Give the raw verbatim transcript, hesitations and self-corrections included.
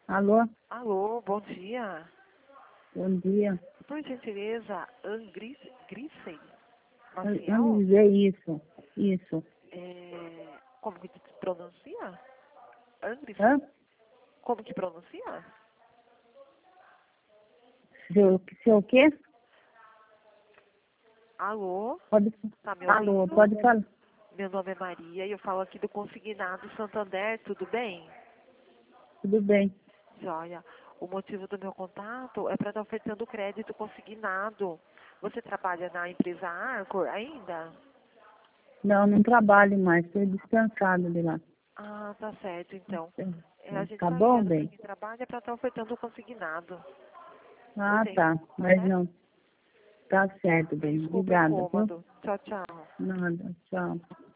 Alô? Alô, bom dia. Bom dia. Por gentileza, Angris, Grissen Vamos Maciel? dizer isso. Isso. É, como que se pronuncia? Angris? Hã? Como que pronuncia? Seu, seu quê? Alô, Pode, tá me alô, ouvindo? pode falar. Meu nome é Maria e eu falo aqui do Consignado Santander, tudo bem? Tudo bem. Joia. O motivo do meu contato é para estar ofertando crédito consignado. Você trabalha na empresa Arcor ainda? Não, não trabalho mais. Estou descansado de lá. Ah, tá certo, então. É, a gente Tá está bom, ligando para bem? quem trabalha para estar ofertando o consignado. Ah, Entende? tá. Tá Mas certo? não. Tá certo, bem. Desculpa o Obrigada, viu? incômodo. Tchau, tchau. Nada. Tchau.